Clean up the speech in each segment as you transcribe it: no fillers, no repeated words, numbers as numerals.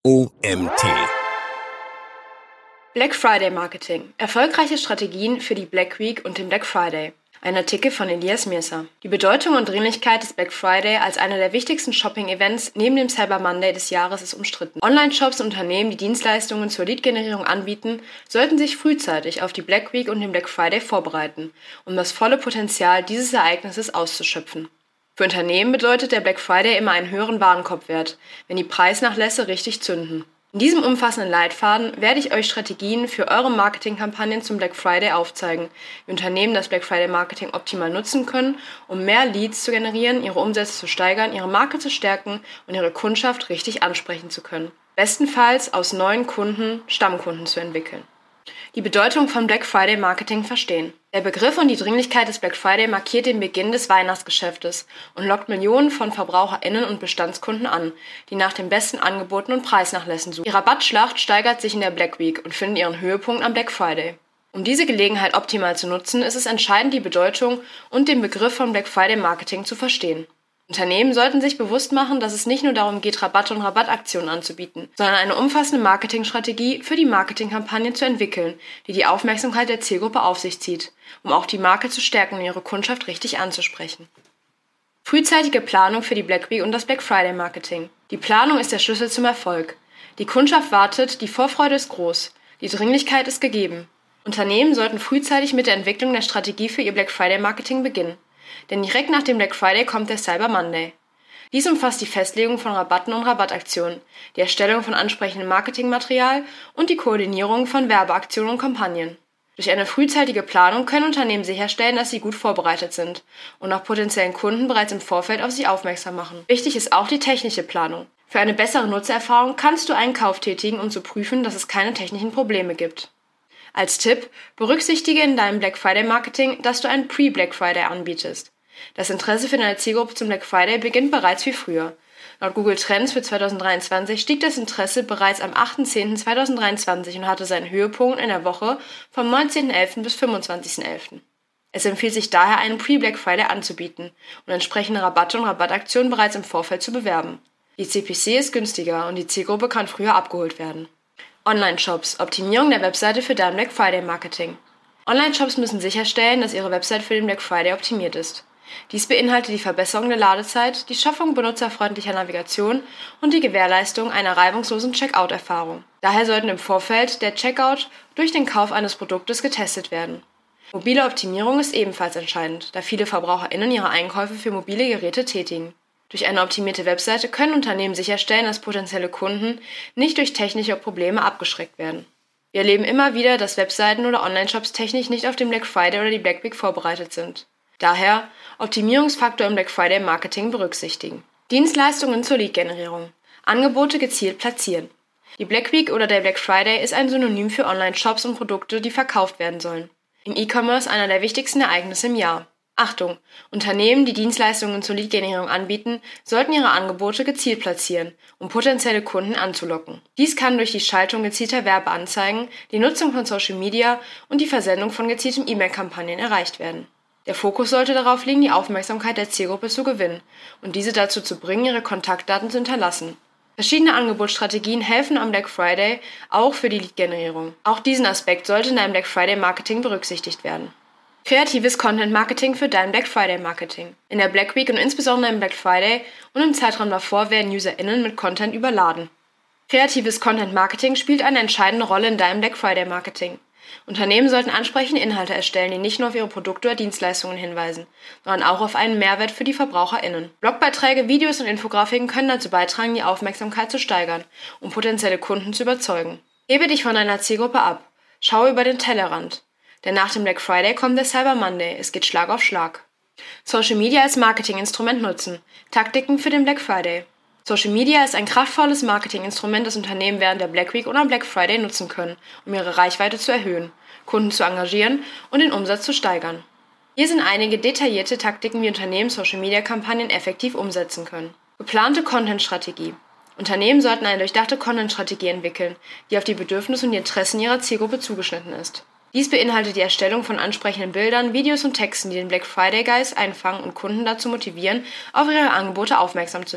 OMT. Black Friday Marketing. Erfolgreiche Strategien für die Black Week und den Black Friday. Ein Artikel von Elias Mirza. Die Bedeutung und Dringlichkeit des Black Friday als einer der wichtigsten Shopping-Events neben dem Cyber Monday des Jahres ist umstritten. Online-Shops und Unternehmen, die Dienstleistungen zur Lead-Generierung anbieten, sollten sich frühzeitig auf die Black Week und den Black Friday vorbereiten, um das volle Potenzial dieses Ereignisses auszuschöpfen. Für Unternehmen bedeutet der Black Friday immer einen höheren Warenkorbwert, wenn die Preisnachlässe richtig zünden. In diesem umfassenden Leitfaden werde ich euch Strategien für eure Marketingkampagnen zum Black Friday aufzeigen, wie Unternehmen das Black Friday Marketing optimal nutzen können, um mehr Leads zu generieren, ihre Umsätze zu steigern, ihre Marke zu stärken und ihre Kundschaft richtig ansprechen zu können. Bestenfalls aus neuen Kunden Stammkunden zu entwickeln. Die Bedeutung von Black Friday Marketing verstehen. Der Begriff und die Dringlichkeit des Black Friday markiert den Beginn des Weihnachtsgeschäftes und lockt Millionen von VerbraucherInnen und Bestandskunden an, die nach den besten Angeboten und Preisnachlässen suchen. Die Rabattschlacht steigert sich in der Black Week und findet ihren Höhepunkt am Black Friday. Um diese Gelegenheit optimal zu nutzen, ist es entscheidend, die Bedeutung und den Begriff von Black Friday Marketing zu verstehen. Unternehmen sollten sich bewusst machen, dass es nicht nur darum geht, Rabatte und Rabattaktionen anzubieten, sondern eine umfassende Marketingstrategie für die Marketingkampagne zu entwickeln, die die Aufmerksamkeit der Zielgruppe auf sich zieht, um auch die Marke zu stärken und ihre Kundschaft richtig anzusprechen. Frühzeitige Planung für die Black Week und das Black Friday Marketing. Die Planung ist der Schlüssel zum Erfolg. Die Kundschaft wartet, die Vorfreude ist groß, die Dringlichkeit ist gegeben. Unternehmen sollten frühzeitig mit der Entwicklung der Strategie für ihr Black Friday Marketing beginnen. Denn direkt nach dem Black Friday kommt der Cyber Monday. Dies umfasst die Festlegung von Rabatten und Rabattaktionen, die Erstellung von ansprechendem Marketingmaterial und die Koordinierung von Werbeaktionen und Kampagnen. Durch eine frühzeitige Planung können Unternehmen sicherstellen, dass sie gut vorbereitet sind und auch potenziellen Kunden bereits im Vorfeld auf sie aufmerksam machen. Wichtig ist auch die technische Planung. Für eine bessere Nutzererfahrung kannst du einen Kauf tätigen, um zu prüfen, dass es keine technischen Probleme gibt. Als Tipp, berücksichtige in deinem Black Friday Marketing, dass du einen Pre-Black Friday anbietest. Das Interesse für deine Zielgruppe zum Black Friday beginnt bereits viel früher. Laut Google Trends für 2023 stieg das Interesse bereits am 8.10.2023 und hatte seinen Höhepunkt in der Woche vom 19.11. bis 25.11. Es empfiehlt sich daher, einen Pre-Black Friday anzubieten und entsprechende Rabatte und Rabattaktionen bereits im Vorfeld zu bewerben. Die CPC ist günstiger und die Zielgruppe kann früher abgeholt werden. Online-Shops. Optimierung der Webseite für dein Black Friday Marketing. Online-Shops müssen sicherstellen, dass ihre Website für den Black Friday optimiert ist. Dies beinhaltet die Verbesserung der Ladezeit, die Schaffung benutzerfreundlicher Navigation und die Gewährleistung einer reibungslosen Checkout-Erfahrung. Daher sollten im Vorfeld der Checkout durch den Kauf eines Produktes getestet werden. Mobile Optimierung ist ebenfalls entscheidend, da viele VerbraucherInnen ihre Einkäufe für mobile Geräte tätigen. Durch eine optimierte Webseite können Unternehmen sicherstellen, dass potenzielle Kunden nicht durch technische Probleme abgeschreckt werden. Wir erleben immer wieder, dass Webseiten oder Online-Shops technisch nicht auf den Black Friday oder die Black Week vorbereitet sind. Daher Optimierungsfaktor im Black Friday Marketing berücksichtigen. Dienstleistungen zur Lead-Generierung. Angebote gezielt platzieren. Die Black Week oder der Black Friday ist ein Synonym für Online-Shops und Produkte, die verkauft werden sollen. Im E-Commerce einer der wichtigsten Ereignisse im Jahr. Achtung! Unternehmen, die Dienstleistungen zur Lead-Generierung anbieten, sollten ihre Angebote gezielt platzieren, um potenzielle Kunden anzulocken. Dies kann durch die Schaltung gezielter Werbeanzeigen, die Nutzung von Social Media und die Versendung von gezielten E-Mail-Kampagnen erreicht werden. Der Fokus sollte darauf liegen, die Aufmerksamkeit der Zielgruppe zu gewinnen und diese dazu zu bringen, ihre Kontaktdaten zu hinterlassen. Verschiedene Angebotsstrategien helfen am Black Friday auch für die Lead-Generierung. Auch diesen Aspekt sollte in deinem Black Friday Marketing berücksichtigt werden. Kreatives Content Marketing für dein Black Friday Marketing. In der Black Week und insbesondere im Black Friday und im Zeitraum davor werden UserInnen mit Content überladen. Kreatives Content Marketing spielt eine entscheidende Rolle in deinem Black Friday Marketing. Unternehmen sollten ansprechende Inhalte erstellen, die nicht nur auf ihre Produkte oder Dienstleistungen hinweisen, sondern auch auf einen Mehrwert für die VerbraucherInnen. Blogbeiträge, Videos und Infografiken können dazu beitragen, die Aufmerksamkeit zu steigern, um potenzielle Kunden zu überzeugen. Hebe dich von deiner Zielgruppe ab. Schaue über den Tellerrand. Denn nach dem Black Friday kommt der Cyber Monday. Es geht Schlag auf Schlag. Social Media als Marketinginstrument nutzen. Taktiken für den Black Friday. Social Media ist ein kraftvolles Marketinginstrument, das Unternehmen während der Black Week und am Black Friday nutzen können, um ihre Reichweite zu erhöhen, Kunden zu engagieren und den Umsatz zu steigern. Hier sind einige detaillierte Taktiken, wie Unternehmen Social Media Kampagnen effektiv umsetzen können. Geplante Content-Strategie. Unternehmen sollten eine durchdachte Content-Strategie entwickeln, die auf die Bedürfnisse und die Interessen ihrer Zielgruppe zugeschnitten ist. Dies beinhaltet die Erstellung von ansprechenden Bildern, Videos und Texten, die den Black Friday Geist einfangen und Kunden dazu motivieren, auf ihre Angebote aufmerksam zu werden.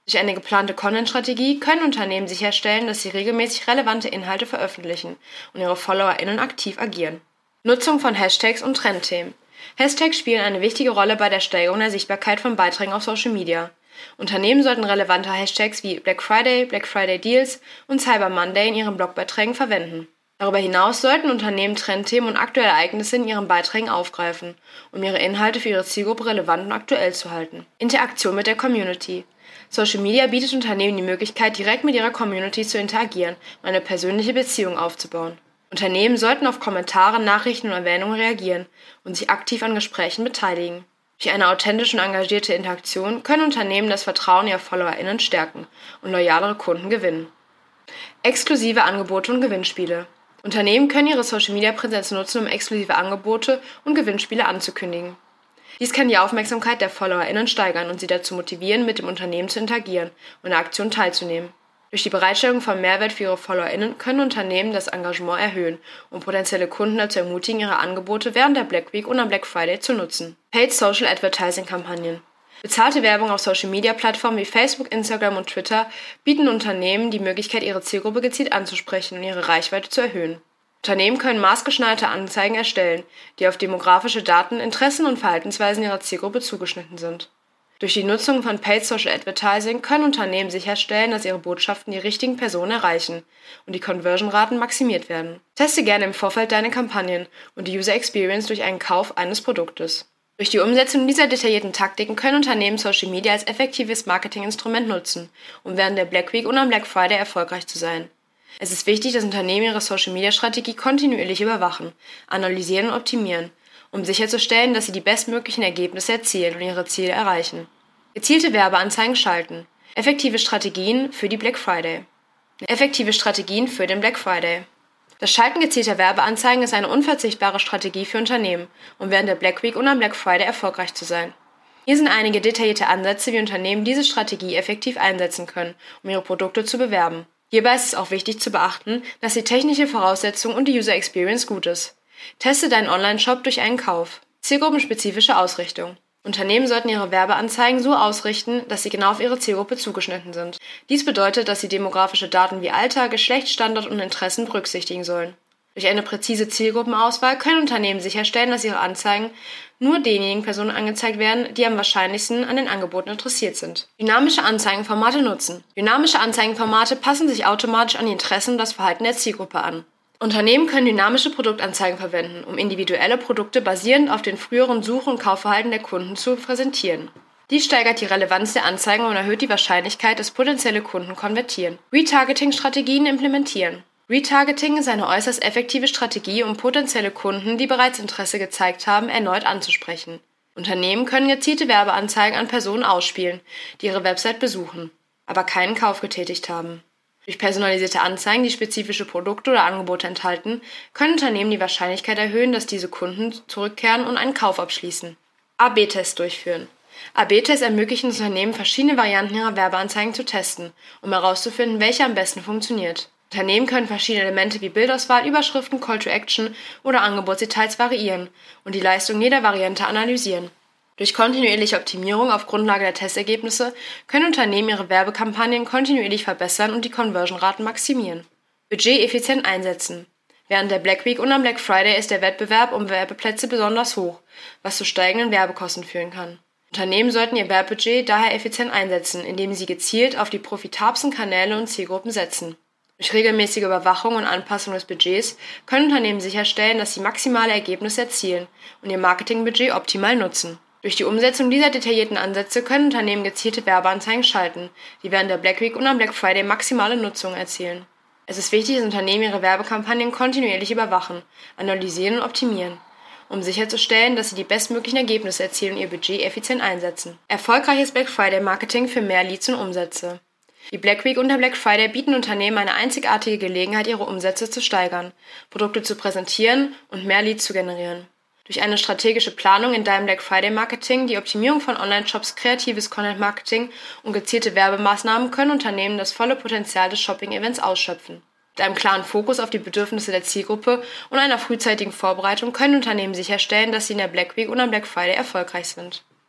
Durch eine geplante Content-Strategie können Unternehmen sicherstellen, dass sie regelmäßig relevante Inhalte veröffentlichen und ihre FollowerInnen aktiv agieren. Nutzung von Hashtags und Trendthemen. Hashtags spielen eine wichtige Rolle bei der Steigerung der Sichtbarkeit von Beiträgen auf Social Media. Unternehmen sollten relevante Hashtags wie Black Friday Deals und Cyber Monday in ihren Blogbeiträgen verwenden. Darüber hinaus sollten Unternehmen Trendthemen und aktuelle Ereignisse in ihren Beiträgen aufgreifen, um ihre Inhalte für ihre Zielgruppe relevant und aktuell zu halten. Interaktion mit der Community. Social Media bietet Unternehmen die Möglichkeit, direkt mit ihrer Community zu interagieren und eine persönliche Beziehung aufzubauen. Unternehmen sollten auf Kommentare, Nachrichten und Erwähnungen reagieren und sich aktiv an Gesprächen beteiligen. Durch eine authentische und engagierte Interaktion können Unternehmen das Vertrauen ihrer FollowerInnen stärken und loyalere Kunden gewinnen. Exklusive Angebote und Gewinnspiele. Unternehmen können ihre Social-Media-Präsenz nutzen, um exklusive Angebote und Gewinnspiele anzukündigen. Dies kann die Aufmerksamkeit der FollowerInnen steigern und sie dazu motivieren, mit dem Unternehmen zu interagieren und an der Aktion teilzunehmen. Durch die Bereitstellung von Mehrwert für ihre FollowerInnen können Unternehmen das Engagement erhöhen und potenzielle Kunden dazu ermutigen, ihre Angebote während der Black Week und am Black Friday zu nutzen. Paid Social Advertising Kampagnen. Bezahlte Werbung auf Social-Media-Plattformen wie Facebook, Instagram und Twitter bieten Unternehmen die Möglichkeit, ihre Zielgruppe gezielt anzusprechen und ihre Reichweite zu erhöhen. Unternehmen können maßgeschneiderte Anzeigen erstellen, die auf demografische Daten, Interessen und Verhaltensweisen ihrer Zielgruppe zugeschnitten sind. Durch die Nutzung von Paid Social Advertising können Unternehmen sicherstellen, dass ihre Botschaften die richtigen Personen erreichen und die Conversion-Raten maximiert werden. Teste gerne im Vorfeld deine Kampagnen und die User Experience durch einen Kauf eines Produktes. Durch die Umsetzung dieser detaillierten Taktiken können Unternehmen Social Media als effektives Marketinginstrument nutzen, um während der Black Week und am Black Friday erfolgreich zu sein. Es ist wichtig, dass Unternehmen ihre Social-Media-Strategie kontinuierlich überwachen, analysieren und optimieren, um sicherzustellen, dass sie die bestmöglichen Ergebnisse erzielen und ihre Ziele erreichen. Gezielte Werbeanzeigen schalten. Effektive Strategien für die Black Friday. Effektive Strategien für den Black Friday. Das Schalten gezielter Werbeanzeigen ist eine unverzichtbare Strategie für Unternehmen, um während der Black Week und am Black Friday erfolgreich zu sein. Hier sind einige detaillierte Ansätze, wie Unternehmen diese Strategie effektiv einsetzen können, um ihre Produkte zu bewerben. Hierbei ist es auch wichtig zu beachten, dass die technische Voraussetzung und die User Experience gut ist. Teste deinen Online-Shop durch einen Kauf. Zielgruppenspezifische Ausrichtung. Unternehmen sollten ihre Werbeanzeigen so ausrichten, dass sie genau auf ihre Zielgruppe zugeschnitten sind. Dies bedeutet, dass sie demografische Daten wie Alter, Geschlecht, Standort und Interessen berücksichtigen sollen. Durch eine präzise Zielgruppenauswahl können Unternehmen sicherstellen, dass ihre Anzeigen nur denjenigen Personen angezeigt werden, die am wahrscheinlichsten an den Angeboten interessiert sind. Dynamische Anzeigenformate nutzen. Dynamische Anzeigenformate passen sich automatisch an die Interessen und das Verhalten der Zielgruppe an. Unternehmen können dynamische Produktanzeigen verwenden, um individuelle Produkte basierend auf den früheren Such- und Kaufverhalten der Kunden zu präsentieren. Dies steigert die Relevanz der Anzeigen und erhöht die Wahrscheinlichkeit, dass potenzielle Kunden konvertieren. Retargeting-Strategien implementieren. Retargeting ist eine äußerst effektive Strategie, um potenzielle Kunden, die bereits Interesse gezeigt haben, erneut anzusprechen. Unternehmen können gezielte Werbeanzeigen an Personen ausspielen, die ihre Website besuchen, aber keinen Kauf getätigt haben. Durch personalisierte Anzeigen, die spezifische Produkte oder Angebote enthalten, können Unternehmen die Wahrscheinlichkeit erhöhen, dass diese Kunden zurückkehren und einen Kauf abschließen. A/B-Tests durchführen. A/B-Tests ermöglichen Unternehmen, verschiedene Varianten ihrer Werbeanzeigen zu testen, um herauszufinden, welche am besten funktioniert. Unternehmen können verschiedene Elemente wie Bildauswahl, Überschriften, Call to Action oder Angebotsdetails variieren und die Leistung jeder Variante analysieren. Durch kontinuierliche Optimierung auf Grundlage der Testergebnisse können Unternehmen ihre Werbekampagnen kontinuierlich verbessern und die Conversion-Raten maximieren. Budget effizient einsetzen. Während der Black Week und am Black Friday ist der Wettbewerb um Werbeplätze besonders hoch, was zu steigenden Werbekosten führen kann. Unternehmen sollten ihr Werbebudget daher effizient einsetzen, indem sie gezielt auf die profitabelsten Kanäle und Zielgruppen setzen. Durch regelmäßige Überwachung und Anpassung des Budgets können Unternehmen sicherstellen, dass sie maximale Ergebnisse erzielen und ihr Marketingbudget optimal nutzen. Durch die Umsetzung dieser detaillierten Ansätze können Unternehmen gezielte Werbeanzeigen schalten, die während der Black Week und am Black Friday maximale Nutzung erzielen. Es ist wichtig, dass Unternehmen ihre Werbekampagnen kontinuierlich überwachen, analysieren und optimieren, um sicherzustellen, dass sie die bestmöglichen Ergebnisse erzielen und ihr Budget effizient einsetzen. Erfolgreiches Black Friday Marketing für mehr Leads und Umsätze. Die Black Week und der Black Friday bieten Unternehmen eine einzigartige Gelegenheit, ihre Umsätze zu steigern, Produkte zu präsentieren und mehr Leads zu generieren. Durch eine strategische Planung in deinem Black Friday Marketing, die Optimierung von Online-Shops, kreatives Content-Marketing und gezielte Werbemaßnahmen können Unternehmen das volle Potenzial des Shopping-Events ausschöpfen. Mit einem klaren Fokus auf die Bedürfnisse der Zielgruppe und einer frühzeitigen Vorbereitung können Unternehmen sicherstellen, dass sie in der Black Week und am Black Friday erfolgreich sind.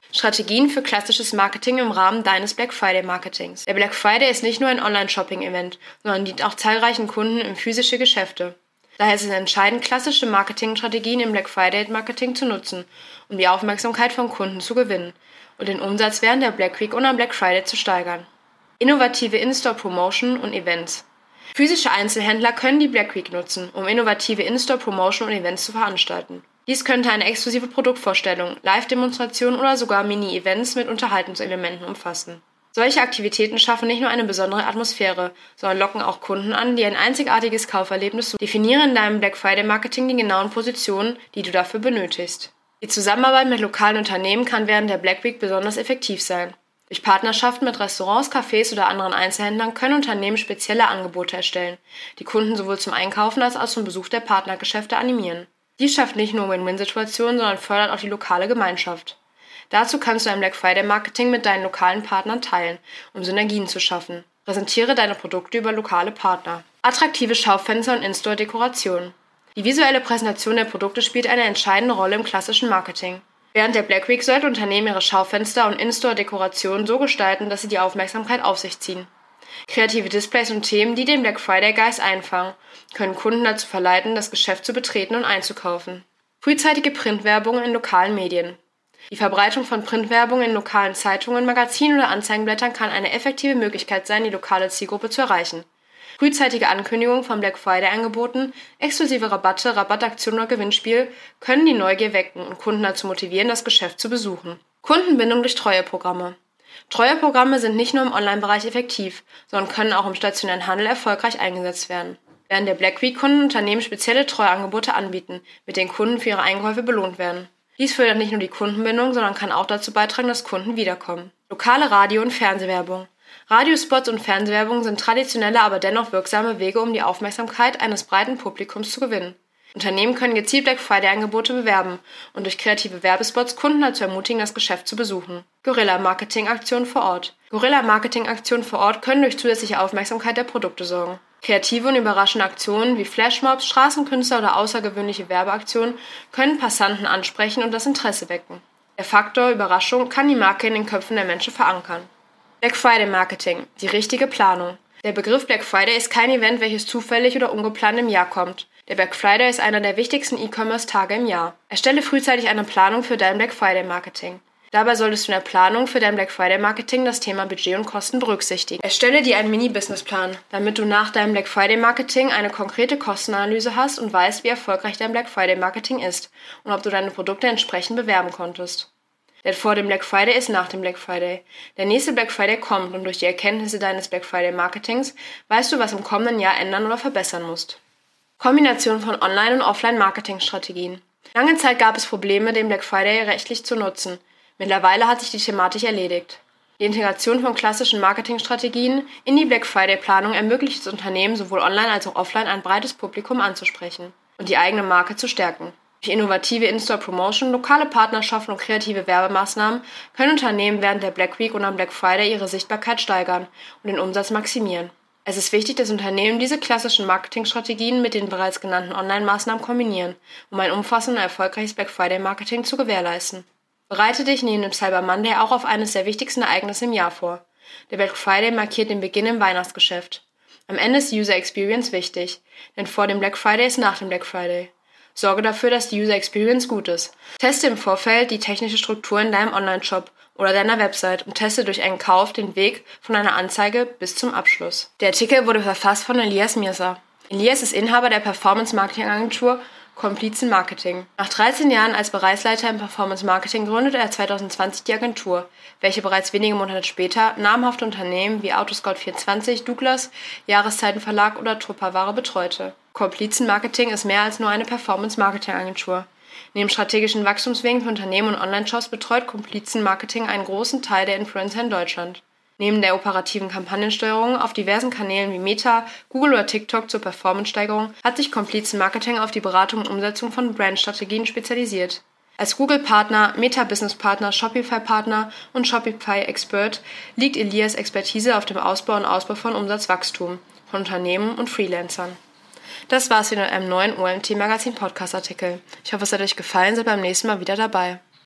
Strategien für klassisches Marketing im Rahmen deines Black Friday Marketings. Der Black Friday ist nicht nur ein Online-Shopping-Event, sondern dient auch zahlreichen Kunden in physische Geschäfte. Daher ist es entscheidend, klassische Marketingstrategien im Black Friday Marketing zu nutzen, um die Aufmerksamkeit von Kunden zu gewinnen und den Umsatz während der Black Week und am Black Friday zu steigern. Innovative In-Store-Promotion und Events. Physische Einzelhändler können die Black Week nutzen, um innovative In-Store-Promotion und Events zu veranstalten. Dies könnte eine exklusive Produktvorstellung, Live-Demonstrationen oder sogar Mini-Events mit Unterhaltungselementen umfassen. Solche Aktivitäten schaffen nicht nur eine besondere Atmosphäre, sondern locken auch Kunden an, die ein einzigartiges Kauferlebnis suchen. Definiere in deinem Black Friday Marketing die genauen Positionen, die du dafür benötigst. Die Zusammenarbeit mit lokalen Unternehmen kann während der Black Week besonders effektiv sein. Durch Partnerschaften mit Restaurants, Cafés oder anderen Einzelhändlern können Unternehmen spezielle Angebote erstellen, die Kunden sowohl zum Einkaufen als auch zum Besuch der Partnergeschäfte animieren. Dies schafft nicht nur Win-Win-Situationen, sondern fördert auch die lokale Gemeinschaft. Dazu kannst du ein Black Friday Marketing mit deinen lokalen Partnern teilen, um Synergien zu schaffen. Präsentiere deine Produkte über lokale Partner. Attraktive Schaufenster und In-Store-Dekoration. Die visuelle Präsentation der Produkte spielt eine entscheidende Rolle im klassischen Marketing. Während der Black Week sollten Unternehmen ihre Schaufenster und In-Store-Dekorationen so gestalten, dass sie die Aufmerksamkeit auf sich ziehen. Kreative Displays und Themen, die den Black Friday-Geist einfangen, können Kunden dazu verleiten, das Geschäft zu betreten und einzukaufen. Frühzeitige Printwerbung in lokalen Medien. Die Verbreitung von Printwerbung in lokalen Zeitungen, Magazinen oder Anzeigenblättern kann eine effektive Möglichkeit sein, die lokale Zielgruppe zu erreichen. Frühzeitige Ankündigungen von Black Friday-Angeboten, exklusive Rabatte, Rabattaktionen oder Gewinnspiel können die Neugier wecken und Kunden dazu motivieren, das Geschäft zu besuchen. Kundenbindung durch Treueprogramme. Treueprogramme sind nicht nur im Online-Bereich effektiv, sondern können auch im stationären Handel erfolgreich eingesetzt werden. Während der Black Week können Unternehmen spezielle Treueangebote anbieten, mit denen Kunden für ihre Einkäufe belohnt werden. Dies fördert nicht nur die Kundenbindung, sondern kann auch dazu beitragen, dass Kunden wiederkommen. Lokale Radio- und Fernsehwerbung. Radiospots und Fernsehwerbung sind traditionelle, aber dennoch wirksame Wege, um die Aufmerksamkeit eines breiten Publikums zu gewinnen. Unternehmen können gezielt Black Friday-Angebote bewerben und durch kreative Werbespots Kunden dazu ermutigen, das Geschäft zu besuchen. Guerilla-Marketing-Aktionen vor Ort. Guerilla-Marketing-Aktionen vor Ort können durch zusätzliche Aufmerksamkeit der Produkte sorgen. Kreative und überraschende Aktionen wie Flashmobs, Straßenkünstler oder außergewöhnliche Werbeaktionen können Passanten ansprechen und das Interesse wecken. Der Faktor Überraschung kann die Marke in den Köpfen der Menschen verankern. Black Friday Marketing. Die richtige Planung. Der Begriff Black Friday ist kein Event, welches zufällig oder ungeplant im Jahr kommt. Der Black Friday ist einer der wichtigsten E-Commerce-Tage im Jahr. Erstelle frühzeitig eine Planung für dein Black Friday Marketing. Dabei solltest du in der Planung für dein Black Friday Marketing das Thema Budget und Kosten berücksichtigen. Erstelle dir einen Mini-Businessplan, damit du nach deinem Black Friday Marketing eine konkrete Kostenanalyse hast und weißt, wie erfolgreich dein Black Friday Marketing ist und ob du deine Produkte entsprechend bewerben konntest. Denn vor dem Black Friday ist nach dem Black Friday. Der nächste Black Friday kommt und durch die Erkenntnisse deines Black Friday Marketings weißt du, was im kommenden Jahr ändern oder verbessern musst. Kombination von Online- und Offline-Marketing-Strategien. Lange Zeit gab es Probleme, den Black Friday rechtlich zu nutzen. Mittlerweile hat sich die Thematik erledigt. Die Integration von klassischen Marketingstrategien in die Black Friday-Planung ermöglicht es Unternehmen, sowohl online als auch offline ein breites Publikum anzusprechen und die eigene Marke zu stärken. Durch innovative In-Store-Promotion, lokale Partnerschaften und kreative Werbemaßnahmen können Unternehmen während der Black Week und am Black Friday ihre Sichtbarkeit steigern und den Umsatz maximieren. Es ist wichtig, dass Unternehmen diese klassischen Marketingstrategien mit den bereits genannten Online-Maßnahmen kombinieren, um ein umfassendes und erfolgreiches Black Friday-Marketing zu gewährleisten. Bereite dich neben dem Cyber Monday auch auf eines der wichtigsten Ereignisse im Jahr vor. Der Black Friday markiert den Beginn im Weihnachtsgeschäft. Am Ende ist die User Experience wichtig, denn vor dem Black Friday ist nach dem Black Friday. Sorge dafür, dass die User Experience gut ist. Teste im Vorfeld die technische Struktur in deinem Online-Shop oder deiner Website und teste durch einen Kauf den Weg von einer Anzeige bis zum Abschluss. Der Artikel wurde verfasst von Elias Mirza. Elias ist Inhaber der Performance-Marketing-Agentur Komplizen Marketing. Nach 13 Jahren als Bereichsleiter im Performance Marketing gründete er 2020 die Agentur, welche bereits wenige Monate später namhafte Unternehmen wie Autoscout24, Douglas, Jahreszeitenverlag oder Tupperware betreute. Komplizen Marketing ist mehr als nur eine Performance Marketing Agentur. Neben strategischen Wachstumswegen für Unternehmen und Online-Shops betreut Komplizen Marketing einen großen Teil der Influencer in Deutschland. Neben der operativen Kampagnensteuerung auf diversen Kanälen wie Meta, Google oder TikTok zur Performance-Steigerung hat sich Komplizen Marketing auf die Beratung und Umsetzung von Brandstrategien spezialisiert. Als Google-Partner, Meta-Business-Partner, Shopify-Partner und Shopify-Expert liegt Elias Expertise auf dem Ausbau und Ausbau von Umsatzwachstum von Unternehmen und Freelancern. Das war's wieder mit einem neuen OMT Magazin Podcast Artikel. Ich hoffe, es hat euch gefallen, seid beim nächsten Mal wieder dabei.